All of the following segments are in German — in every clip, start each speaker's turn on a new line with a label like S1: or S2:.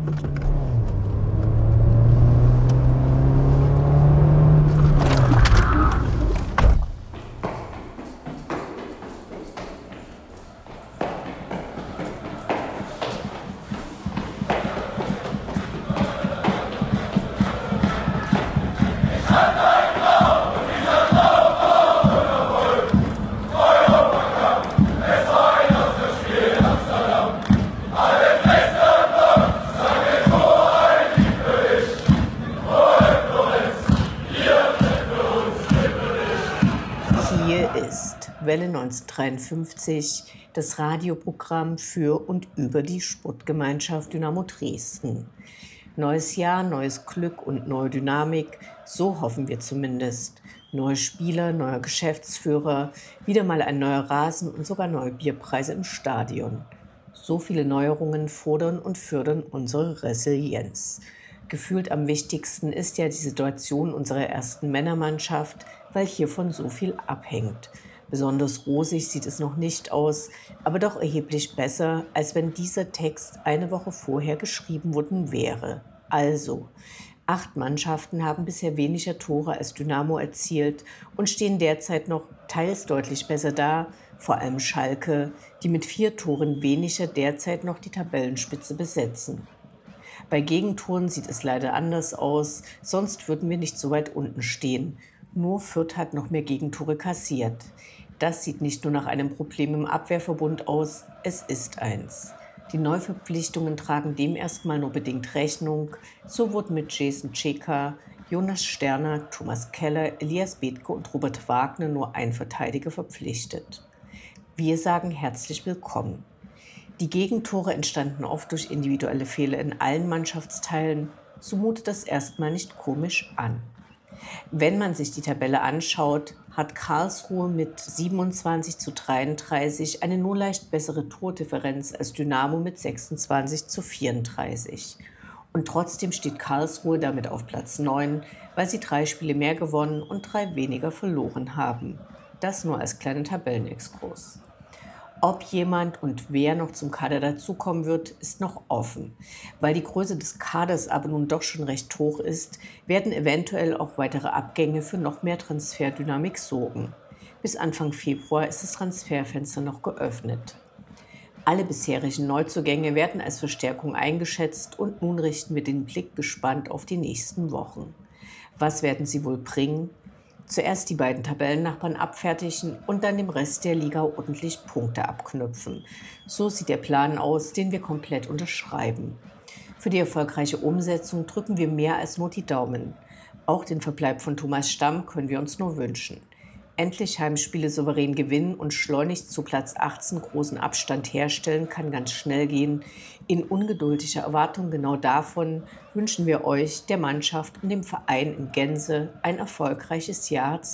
S1: Welle 1953, das Radioprogramm für und über die Sportgemeinschaft Dynamo Dresden. Neues Jahr, neues Glück und neue Dynamik, so hoffen wir zumindest. Neue Spieler, neuer Geschäftsführer, wieder mal ein neuer Rasen und sogar neue Bierpreise im Stadion. So viele Neuerungen fordern und fördern unsere Resilienz. Gefühlt am wichtigsten ist ja die Situation unserer ersten Männermannschaft, weil hiervon so viel abhängt. Besonders rosig sieht es noch nicht aus, aber doch erheblich besser, als wenn dieser Text eine Woche vorher geschrieben worden wäre. Also, 8 Mannschaften haben bisher weniger Tore als Dynamo erzielt und stehen derzeit noch teils deutlich besser da, vor allem Schalke, die mit 4 Toren weniger derzeit noch die Tabellenspitze besetzen. Bei Gegentoren sieht es leider anders aus, sonst würden wir nicht so weit unten stehen. Nur Fürth hat noch mehr Gegentore kassiert. Das sieht nicht nur nach einem Problem im Abwehrverbund aus, es ist eins. Die Neuverpflichtungen tragen dem erstmal nur bedingt Rechnung. So wurden mit Jason Ceka, Jonas Sterner, Thomas Keller, Elias Bethke und Robert Wagner nur ein Verteidiger verpflichtet. Wir sagen herzlich willkommen. Die Gegentore entstanden oft durch individuelle Fehler in allen Mannschaftsteilen, so mutet das erstmal nicht komisch an. Wenn man sich die Tabelle anschaut, hat Karlsruhe mit 27:33 eine nur leicht bessere Tordifferenz als Dynamo mit 26:34. Und trotzdem steht Karlsruhe damit auf Platz 9, weil sie 3 Spiele mehr gewonnen und 3 weniger verloren haben. Das nur als kleiner Tabellenexkurs. Ob jemand und wer noch zum Kader dazukommen wird, ist noch offen. Weil die Größe des Kaders aber nun doch schon recht hoch ist, werden eventuell auch weitere Abgänge für noch mehr Transferdynamik sorgen. Bis Anfang Februar ist das Transferfenster noch geöffnet. Alle bisherigen Neuzugänge werden als Verstärkung eingeschätzt und nun richten wir den Blick gespannt auf die nächsten Wochen. Was werden sie wohl bringen? Zuerst die beiden Tabellennachbarn abfertigen und dann dem Rest der Liga ordentlich Punkte abknüpfen. So sieht der Plan aus, den wir komplett unterschreiben. Für die erfolgreiche Umsetzung drücken wir mehr als nur die Daumen. Auch den Verbleib von Thomas Stamm können wir uns nur wünschen. Endlich Heimspiele souverän gewinnen und schleunigst zu Platz 18 großen Abstand herstellen, kann ganz schnell gehen. In ungeduldiger Erwartung genau davon wünschen wir euch, der Mannschaft und dem Verein in Gänze ein erfolgreiches Jahr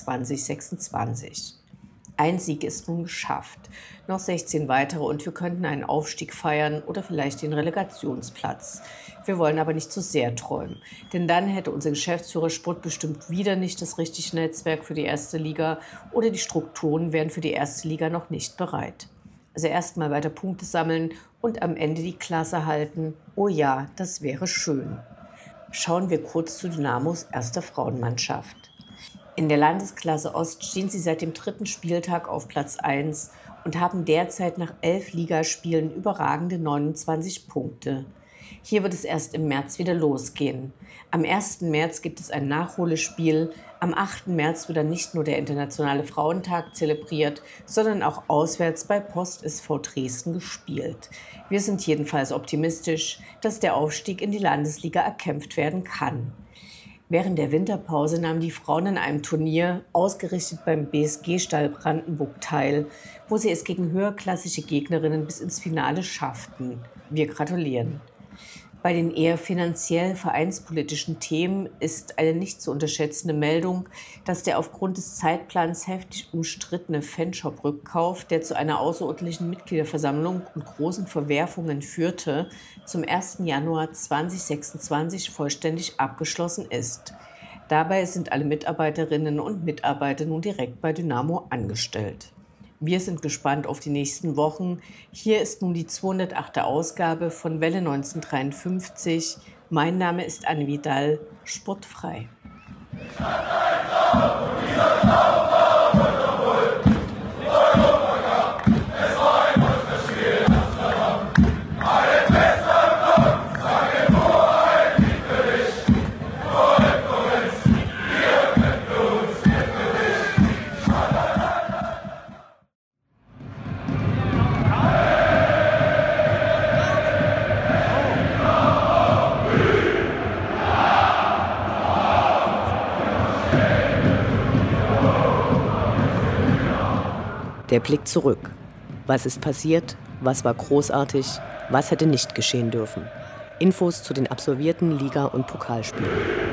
S1: 2026. Ein Sieg ist nun geschafft. Noch 16 weitere und wir könnten einen Aufstieg feiern oder vielleicht den Relegationsplatz. Wir wollen aber nicht zu sehr träumen, denn dann hätte unser Geschäftsführer Sport bestimmt wieder nicht das richtige Netzwerk für die erste Liga oder die Strukturen wären für die erste Liga noch nicht bereit. Also erstmal weiter Punkte sammeln und am Ende die Klasse halten. Oh ja, das wäre schön. Schauen wir kurz zu Dynamos erster Frauenmannschaft. In der Landesklasse Ost stehen sie seit dem 3. Spieltag auf Platz 1 und haben derzeit nach 11 Ligaspielen überragende 29 Punkte. Hier wird es erst im März wieder losgehen. Am 1. März gibt es ein Nachholespiel. Am 8. März wird dann nicht nur der Internationale Frauentag zelebriert, sondern auch auswärts bei Post SV Dresden gespielt. Wir sind jedenfalls optimistisch, dass der Aufstieg in die Landesliga erkämpft werden kann. Während der Winterpause nahmen die Frauen an einem Turnier, ausgerichtet beim BSG Stall Brandenburg, teil, wo sie es gegen höherklassige Gegnerinnen bis ins Finale schafften. Wir gratulieren. Bei den eher finanziell vereinspolitischen Themen ist eine nicht zu unterschätzende Meldung, dass der aufgrund des Zeitplans heftig umstrittene Fanshop-Rückkauf, der zu einer außerordentlichen Mitgliederversammlung und großen Verwerfungen führte, zum 1. Januar 2026 vollständig abgeschlossen ist. Dabei sind alle Mitarbeiterinnen und Mitarbeiter nun direkt bei Dynamo angestellt. Wir sind gespannt auf die nächsten Wochen. Hier ist nun die 208. Ausgabe von Welle 1953. Mein Name ist Anne Vidal, sportfrei.
S2: Der Blick zurück. Was ist passiert? Was war großartig? Was hätte nicht geschehen dürfen? Infos zu den absolvierten Liga- und Pokalspielen.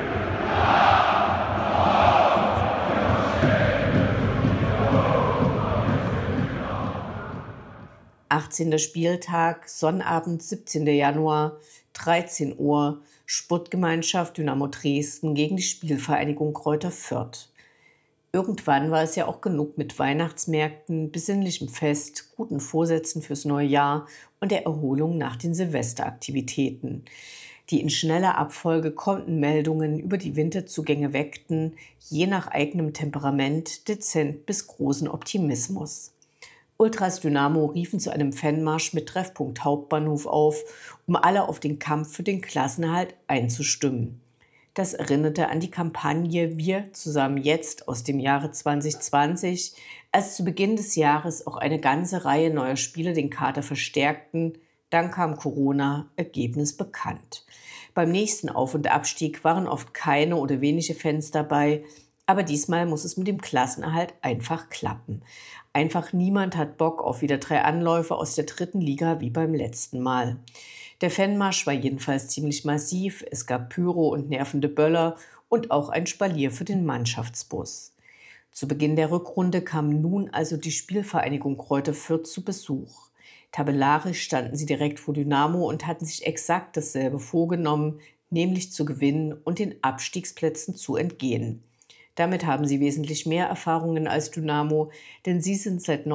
S1: »18. Spieltag, Sonnabend, 17. Januar, 13 Uhr, Sportgemeinschaft Dynamo Dresden gegen die Spielvereinigung Greuther Fürth. Irgendwann war es ja auch genug mit Weihnachtsmärkten, besinnlichem Fest, guten Vorsätzen fürs neue Jahr und der Erholung nach den Silvesteraktivitäten. Die in schneller Abfolge kommenden Meldungen über die Winterzugänge weckten, je nach eigenem Temperament, dezent bis großen Optimismus. Ultras Dynamo riefen zu einem Fanmarsch mit Treffpunkt Hauptbahnhof auf, um alle auf den Kampf für den Klassenerhalt einzustimmen. Das erinnerte an die Kampagne Wir zusammen jetzt aus dem Jahre 2020, als zu Beginn des Jahres auch eine ganze Reihe neuer Spiele den Kader verstärkten. Dann kam Corona, Ergebnis bekannt. Beim nächsten Auf- und Abstieg waren oft keine oder wenige Fans dabei, aber diesmal muss es mit dem Klassenerhalt einfach klappen. Einfach niemand hat Bock auf wieder 3 Anläufe aus der 3. Liga wie beim letzten Mal. Der Fanmarsch war jedenfalls ziemlich massiv, es gab Pyro und nervende Böller und auch ein Spalier für den Mannschaftsbus. Zu Beginn der Rückrunde kam nun also die Spielvereinigung Greuther Fürth zu Besuch. Tabellarisch standen sie direkt vor Dynamo und hatten sich exakt dasselbe vorgenommen, nämlich zu gewinnen und den Abstiegsplätzen zu entgehen. Damit haben sie wesentlich mehr Erfahrungen als Dynamo, denn sie sind seit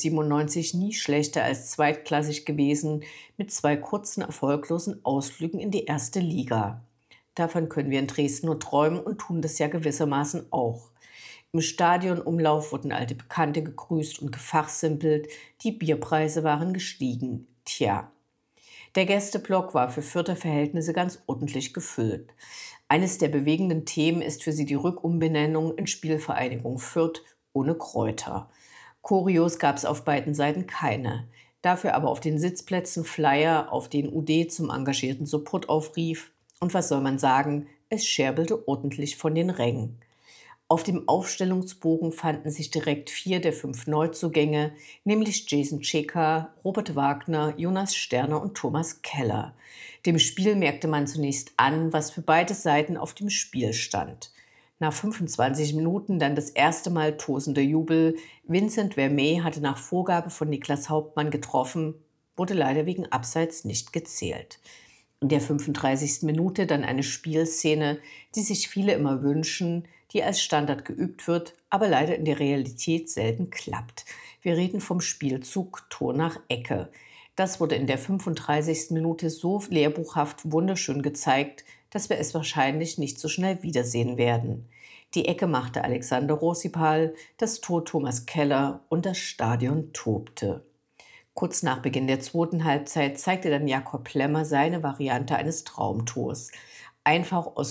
S1: 1997 nie schlechter als zweitklassig gewesen, mit 2 kurzen, erfolglosen Ausflügen in die 1. Liga. Davon können wir in Dresden nur träumen und tun das ja gewissermaßen auch. Im Stadionumlauf wurden alte Bekannte gegrüßt und gefachsimpelt, die Bierpreise waren gestiegen. Tja. Der Gästeblock war für Fürther Verhältnisse ganz ordentlich gefüllt. Eines der bewegenden Themen ist für sie die Rückumbenennung in Spielvereinigung Fürth ohne Greuther. Choreos gab es auf beiden Seiten keine. Dafür aber auf den Sitzplätzen Flyer, auf denen UD zum engagierten Support aufrief. Und was soll man sagen, es scherbelte ordentlich von den Rängen. Auf dem Aufstellungsbogen fanden sich direkt 4 der 5 Neuzugänge, nämlich Jason Cheka, Robert Wagner, Jonas Sterner und Thomas Keller. Dem Spiel merkte man zunächst an, was für beide Seiten auf dem Spiel stand. Nach 25 Minuten dann das erste Mal tosender Jubel. Vincent Vermey hatte nach Vorgabe von Niklas Hauptmann getroffen, wurde leider wegen Abseits nicht gezählt. In der 35. Minute dann eine Spielszene, die sich viele immer wünschen, die als Standard geübt wird, aber leider in der Realität selten klappt. Wir reden vom Spielzug Tor nach Ecke. Das wurde in der 35. Minute so lehrbuchhaft wunderschön gezeigt, dass wir es wahrscheinlich nicht so schnell wiedersehen werden. Die Ecke machte Alexander Rosipal, das Tor Thomas Keller und das Stadion tobte. Kurz nach Beginn der 2. Halbzeit zeigte dann Jakob Plemmer seine Variante eines Traumtors. Einfach aus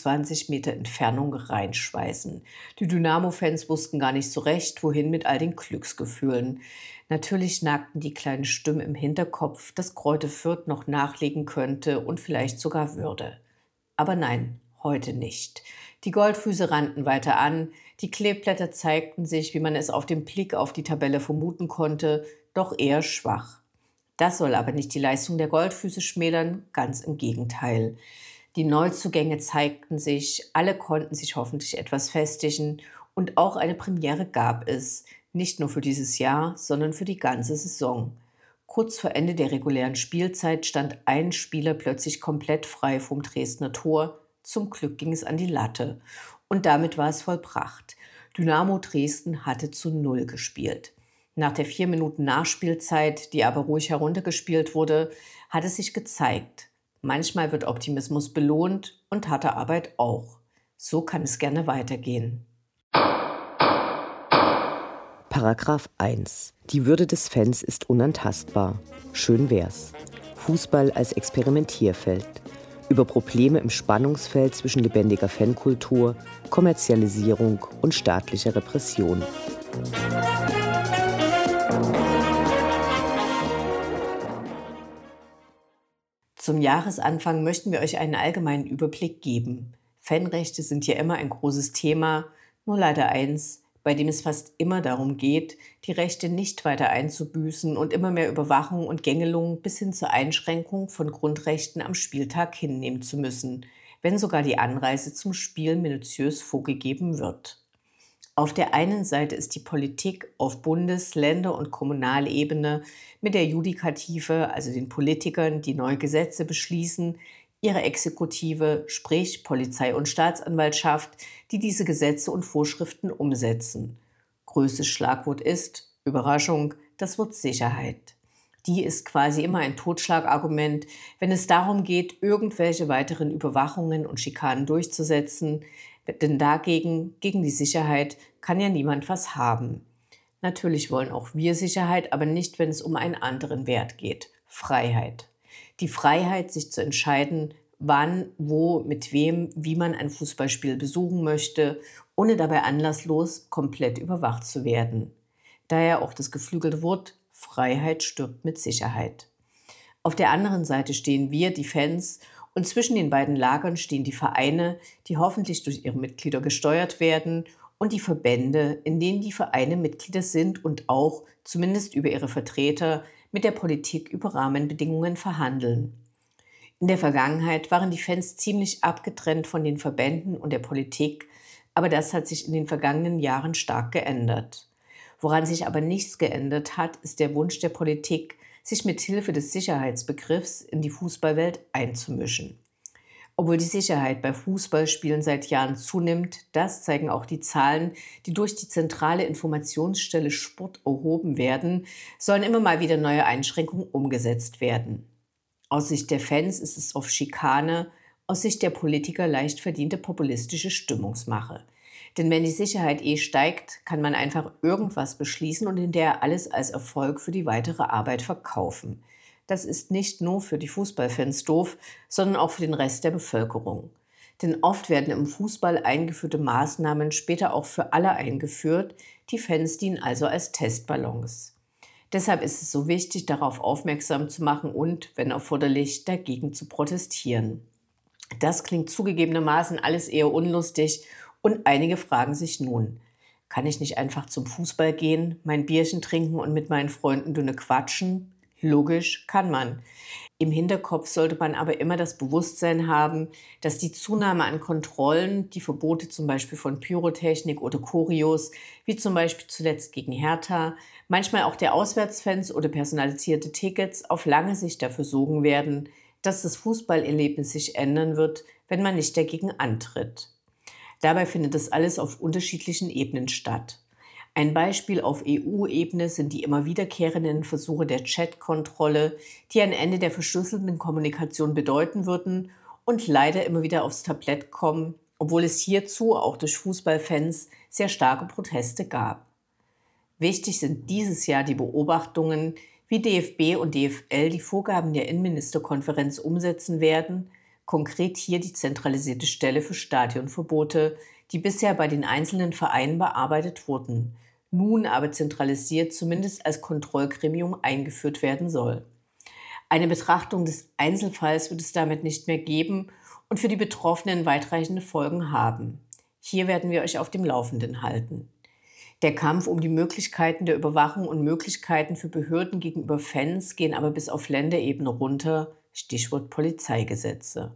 S1: 25 Meter Entfernung reinschweißen. Die Dynamo-Fans wussten gar nicht so recht, wohin mit all den Glücksgefühlen. Natürlich nagten die kleinen Stimmen im Hinterkopf, dass Greuther Fürth noch nachlegen könnte und vielleicht sogar würde. Aber nein, heute nicht. Die Goldfüße rannten weiter an, die Kleeblätter zeigten sich, wie man es auf dem Blick auf die Tabelle vermuten konnte, doch eher schwach. Das soll aber nicht die Leistung der Goldfüße schmälern, ganz im Gegenteil. Die Neuzugänge zeigten sich, alle konnten sich hoffentlich etwas festigen und auch eine Premiere gab es, nicht nur für dieses Jahr, sondern für die ganze Saison. Kurz vor Ende der regulären Spielzeit stand ein Spieler plötzlich komplett frei vom Dresdner Tor. Zum Glück ging es an die Latte. Und damit war es vollbracht. Dynamo Dresden hatte zu 0 gespielt. Nach der 4 Minuten Nachspielzeit, die aber ruhig heruntergespielt wurde, hat es sich gezeigt. Manchmal wird Optimismus belohnt und harte Arbeit auch. So kann es gerne weitergehen.
S2: Paragraph 1. Die Würde des Fans ist unantastbar. Schön wär's. Fußball als Experimentierfeld. Über Probleme im Spannungsfeld zwischen lebendiger Fankultur, Kommerzialisierung und staatlicher Repression.
S1: Zum Jahresanfang möchten wir euch einen allgemeinen Überblick geben. Fanrechte sind ja immer ein großes Thema, nur leider eins, bei dem es fast immer darum geht, die Rechte nicht weiter einzubüßen und immer mehr Überwachung und Gängelung bis hin zur Einschränkung von Grundrechten am Spieltag hinnehmen zu müssen, wenn sogar die Anreise zum Spiel minutiös vorgegeben wird. Auf der einen Seite ist die Politik auf Bundes-, Länder- und Kommunalebene mit der Judikative, also den Politikern, die neue Gesetze beschließen, ihre Exekutive, sprich Polizei und Staatsanwaltschaft, die diese Gesetze und Vorschriften umsetzen. Größtes Schlagwort ist, Überraschung, das Wort Sicherheit. Die ist quasi immer ein Totschlagargument, wenn es darum geht, irgendwelche weiteren Überwachungen und Schikanen durchzusetzen, denn gegen die Sicherheit kann ja niemand was haben. Natürlich wollen auch wir Sicherheit, aber nicht, wenn es um einen anderen Wert geht, Freiheit. Die Freiheit, sich zu entscheiden, wann, wo, mit wem, wie man ein Fußballspiel besuchen möchte, ohne dabei anlasslos komplett überwacht zu werden. Daher auch das geflügelte Wort, Freiheit stirbt mit Sicherheit. Auf der anderen Seite stehen wir, die Fans, und zwischen den beiden Lagern stehen die Vereine, die hoffentlich durch ihre Mitglieder gesteuert werden, und die Verbände, in denen die Vereine Mitglieder sind und auch, zumindest über ihre Vertreter, mit der Politik über Rahmenbedingungen verhandeln. In der Vergangenheit waren die Fans ziemlich abgetrennt von den Verbänden und der Politik, aber das hat sich in den vergangenen Jahren stark geändert. Woran sich aber nichts geändert hat, ist der Wunsch der Politik, sich mit Hilfe des Sicherheitsbegriffs in die Fußballwelt einzumischen. Obwohl die Sicherheit bei Fußballspielen seit Jahren zunimmt, das zeigen auch die Zahlen, die durch die zentrale Informationsstelle Sport erhoben werden, sollen immer mal wieder neue Einschränkungen umgesetzt werden. Aus Sicht der Fans ist es oft Schikane, aus Sicht der Politiker leicht verdiente populistische Stimmungsmache. Denn wenn die Sicherheit steigt, kann man einfach irgendwas beschließen und hinterher alles als Erfolg für die weitere Arbeit verkaufen. Das ist nicht nur für die Fußballfans doof, sondern auch für den Rest der Bevölkerung. Denn oft werden im Fußball eingeführte Maßnahmen später auch für alle eingeführt, die Fans dienen also als Testballons. Deshalb ist es so wichtig, darauf aufmerksam zu machen und, wenn erforderlich, dagegen zu protestieren. Das klingt zugegebenermaßen alles eher unlustig und einige fragen sich nun, kann ich nicht einfach zum Fußball gehen, mein Bierchen trinken und mit meinen Freunden dünne quatschen? Logisch kann man. Im Hinterkopf sollte man aber immer das Bewusstsein haben, dass die Zunahme an Kontrollen, die Verbote zum Beispiel von Pyrotechnik oder Choreos, wie zum Beispiel zuletzt gegen Hertha, manchmal auch der Auswärtsfans oder personalisierte Tickets auf lange Sicht dafür sorgen werden, dass das Fußballerlebnis sich ändern wird, wenn man nicht dagegen antritt. Dabei findet das alles auf unterschiedlichen Ebenen statt. Ein Beispiel auf EU-Ebene sind die immer wiederkehrenden Versuche der Chat-Kontrolle, die ein Ende der verschlüsselten Kommunikation bedeuten würden und leider immer wieder aufs Tablett kommen, obwohl es hierzu auch durch Fußballfans sehr starke Proteste gab. Wichtig sind dieses Jahr die Beobachtungen, wie DFB und DFL die Vorgaben der Innenministerkonferenz umsetzen werden, konkret hier die zentralisierte Stelle für Stadionverbote, die bisher bei den einzelnen Vereinen bearbeitet wurden, nun aber zentralisiert zumindest als Kontrollgremium eingeführt werden soll. Eine Betrachtung des Einzelfalls wird es damit nicht mehr geben und für die Betroffenen weitreichende Folgen haben. Hier werden wir euch auf dem Laufenden halten. Der Kampf um die Möglichkeiten der Überwachung und Möglichkeiten für Behörden gegenüber Fans gehen aber bis auf Länderebene runter, Stichwort Polizeigesetze.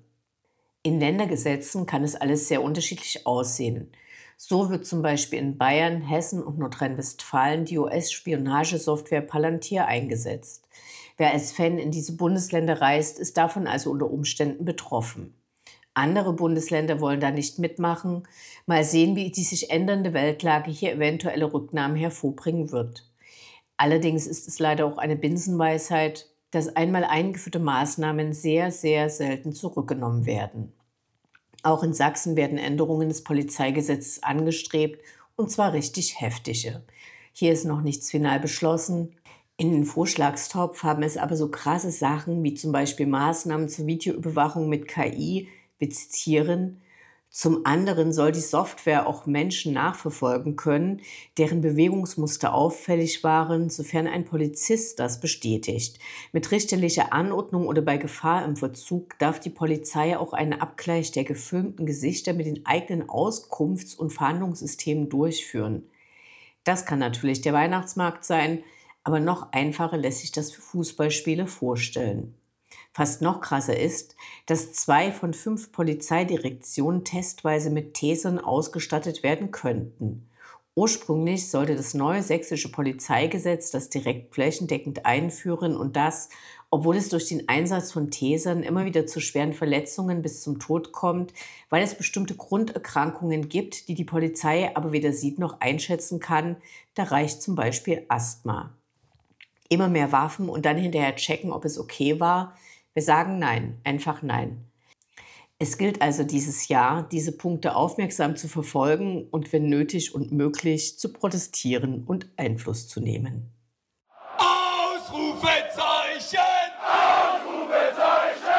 S1: In Ländergesetzen kann es alles sehr unterschiedlich aussehen. So wird zum Beispiel in Bayern, Hessen und Nordrhein-Westfalen die US-Spionagesoftware Palantir eingesetzt. Wer als Fan in diese Bundesländer reist, ist davon also unter Umständen betroffen. Andere Bundesländer wollen da nicht mitmachen. Mal sehen, wie die sich ändernde Weltlage hier eventuelle Rücknahmen hervorbringen wird. Allerdings ist es leider auch eine Binsenweisheit, dass einmal eingeführte Maßnahmen sehr, sehr selten zurückgenommen werden. Auch in Sachsen werden Änderungen des Polizeigesetzes angestrebt, und zwar richtig heftige. Hier ist noch nichts final beschlossen. In den Vorschlagstopf haben es aber so krasse Sachen wie zum Beispiel Maßnahmen zur Videoüberwachung mit KI, wir zitieren: Zum anderen soll die Software auch Menschen nachverfolgen können, deren Bewegungsmuster auffällig waren, sofern ein Polizist das bestätigt. Mit richterlicher Anordnung oder bei Gefahr im Verzug darf die Polizei auch einen Abgleich der gefilmten Gesichter mit den eigenen Auskunfts- und Fahndungssystemen durchführen. Das kann natürlich der Weihnachtsmarkt sein, aber noch einfacher lässt sich das für Fußballspiele vorstellen. Fast noch krasser ist, dass 2 von 5 Polizeidirektionen testweise mit Tasern ausgestattet werden könnten. Ursprünglich sollte das neue sächsische Polizeigesetz das direkt flächendeckend einführen, und das, obwohl es durch den Einsatz von Tasern immer wieder zu schweren Verletzungen bis zum Tod kommt, weil es bestimmte Grunderkrankungen gibt, die die Polizei aber weder sieht noch einschätzen kann. Da reicht zum Beispiel Asthma. Immer mehr Waffen und dann hinterher checken, ob es okay war. Wir sagen nein, einfach nein. Es gilt also dieses Jahr, diese Punkte aufmerksam zu verfolgen und wenn nötig und möglich zu protestieren und Einfluss zu nehmen.
S3: Ausrufezeichen! Ausrufezeichen!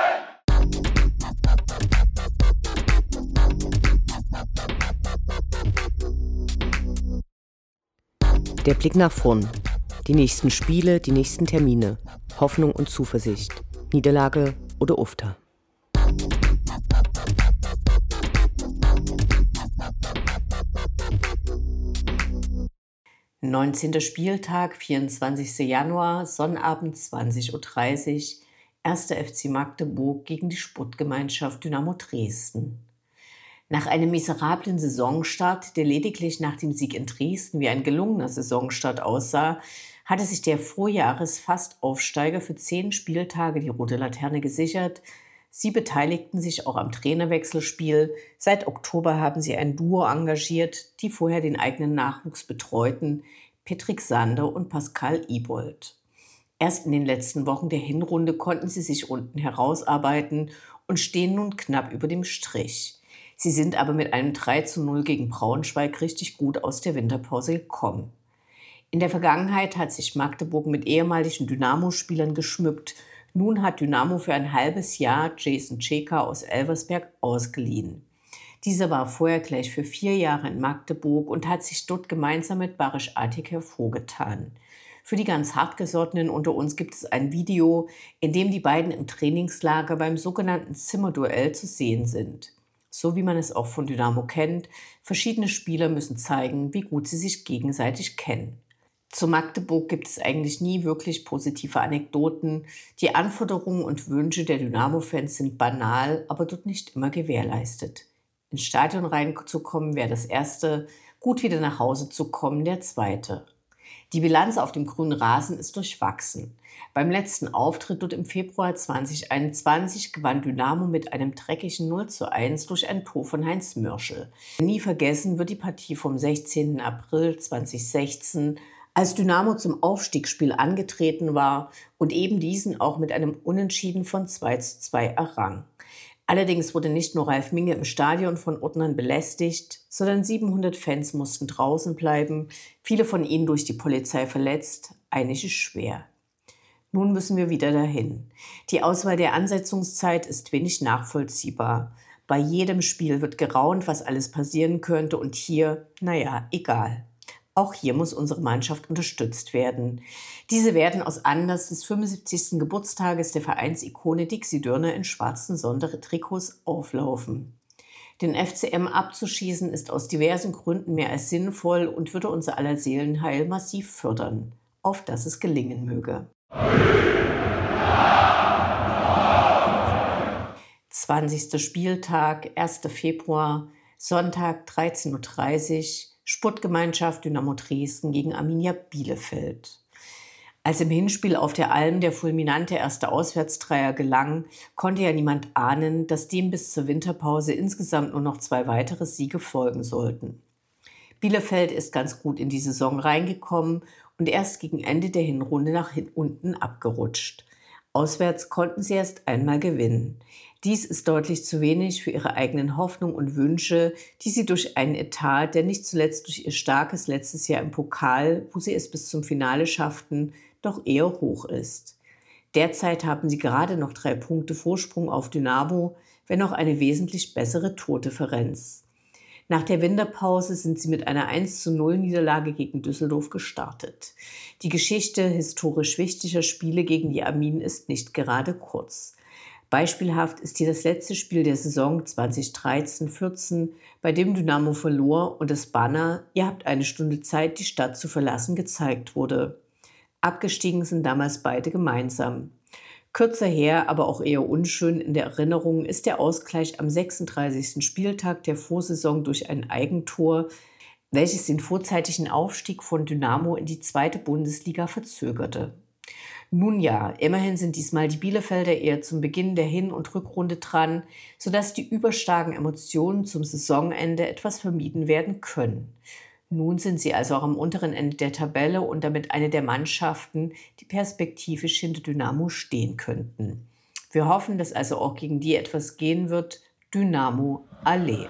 S2: Der Blick nach vorn. Die nächsten Spiele, die nächsten Termine. Hoffnung und Zuversicht. Niederlage oder Ufter.
S1: Neunzehnter Spieltag, 24. Januar, Sonnabend 20:30 Uhr, 1. FC Magdeburg gegen die Sportgemeinschaft Dynamo Dresden. Nach einem miserablen Saisonstart, der lediglich nach dem Sieg in Dresden wie ein gelungener Saisonstart aussah, hatte sich der Vorjahres-Fast-Aufsteiger für 10 Spieltage die rote Laterne gesichert. Sie beteiligten sich auch am Trainerwechselspiel. Seit Oktober haben sie ein Duo engagiert, die vorher den eigenen Nachwuchs betreuten, Patrick Sander und Pascal Ibold. Erst in den letzten Wochen der Hinrunde konnten sie sich unten herausarbeiten und stehen nun knapp über dem Strich. Sie sind aber mit einem 3:0 gegen Braunschweig richtig gut aus der Winterpause gekommen. In der Vergangenheit hat sich Magdeburg mit ehemaligen Dynamo-Spielern geschmückt. Nun hat Dynamo für ein halbes Jahr Jason Ceka aus Elversberg ausgeliehen. Dieser war vorher gleich für 4 Jahre in Magdeburg und hat sich dort gemeinsam mit Barisch Atik hervorgetan. Für die ganz Hartgesottenen unter uns gibt es ein Video, in dem die beiden im Trainingslager beim sogenannten Zimmerduell zu sehen sind. So wie man es auch von Dynamo kennt, verschiedene Spieler müssen zeigen, wie gut sie sich gegenseitig kennen. Zu Magdeburg gibt es eigentlich nie wirklich positive Anekdoten. Die Anforderungen und Wünsche der Dynamo-Fans sind banal, aber dort nicht immer gewährleistet. Ins Stadion reinzukommen wäre das Erste, gut wieder nach Hause zu kommen der Zweite. Die Bilanz auf dem grünen Rasen ist durchwachsen. Beim letzten Auftritt dort im Februar 2021 gewann Dynamo mit einem dreckigen 0:1 durch ein Tor von Heinz Mörschel. Nie vergessen wird die Partie vom 16. April 2016, als Dynamo zum Aufstiegsspiel angetreten war und eben diesen auch mit einem Unentschieden von 2:2 errang. Allerdings wurde nicht nur Ralf Minge im Stadion von Ordnern belästigt, sondern 700 Fans mussten draußen bleiben, viele von ihnen durch die Polizei verletzt, einige schwer. Nun müssen wir wieder dahin. Die Auswahl der Ansetzungszeit ist wenig nachvollziehbar. Bei jedem Spiel wird geraunt, was alles passieren könnte, und hier, egal. Auch hier muss unsere Mannschaft unterstützt werden. Diese werden aus Anlass des 75. Geburtstages der Vereinsikone Dixie Dörner in schwarzen Sondertrikots auflaufen. Den FCM abzuschießen ist aus diversen Gründen mehr als sinnvoll und würde unser aller Seelenheil massiv fördern, auf dass es gelingen möge. 20. Spieltag, 1. Februar, Sonntag 13:30 Uhr, Sportgemeinschaft Dynamo Dresden gegen Arminia Bielefeld. Als im Hinspiel auf der Alm der fulminante erste Auswärtsdreier gelang, konnte ja niemand ahnen, dass dem bis zur Winterpause insgesamt nur noch 2 weitere Siege folgen sollten. Bielefeld ist ganz gut in die Saison reingekommen und erst gegen Ende der Hinrunde nach unten abgerutscht. Auswärts konnten sie erst einmal gewinnen. Dies ist deutlich zu wenig für ihre eigenen Hoffnungen und Wünsche, die sie durch einen Etat, der nicht zuletzt durch ihr starkes letztes Jahr im Pokal, wo sie es bis zum Finale schafften, doch eher hoch ist. Derzeit haben sie gerade noch 3 Punkte Vorsprung auf Dynamo, wenn auch eine wesentlich bessere Tordifferenz. Nach der Winterpause sind sie mit einer 1:0 Niederlage gegen Düsseldorf gestartet. Die Geschichte historisch wichtiger Spiele gegen die Arminen ist nicht gerade kurz. Beispielhaft ist hier das letzte Spiel der Saison 2013/14, bei dem Dynamo verlor und das Banner „Ihr habt eine Stunde Zeit, die Stadt zu verlassen" gezeigt wurde. Abgestiegen sind damals beide gemeinsam. Kürzer her, aber auch eher unschön in der Erinnerung ist der Ausgleich am 36. Spieltag der Vorsaison durch ein Eigentor, welches den vorzeitigen Aufstieg von Dynamo in die 2. Bundesliga verzögerte. Nun ja, immerhin sind diesmal die Bielefelder eher zum Beginn der Hin- und Rückrunde dran, sodass die überstarken Emotionen zum Saisonende etwas vermieden werden können. Nun sind sie also auch am unteren Ende der Tabelle und damit eine der Mannschaften, die perspektivisch hinter Dynamo stehen könnten. Wir hoffen, dass also auch gegen die etwas gehen wird. Dynamo Allee.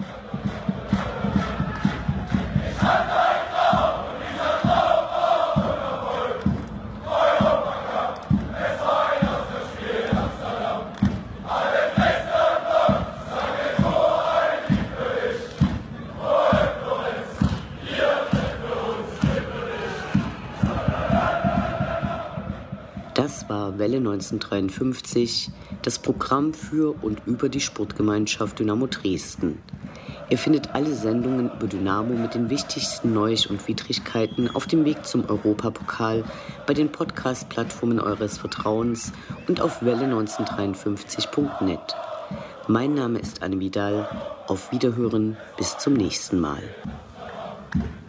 S2: Das war Welle 1953, das Programm für und über die Sportgemeinschaft Dynamo Dresden. Ihr findet alle Sendungen über Dynamo mit den wichtigsten Neu- und Widrigkeiten auf dem Weg zum Europapokal bei den Podcast-Plattformen eures Vertrauens und auf welle1953.net. Mein Name ist Anne Vidal. Auf Wiederhören, bis zum nächsten Mal.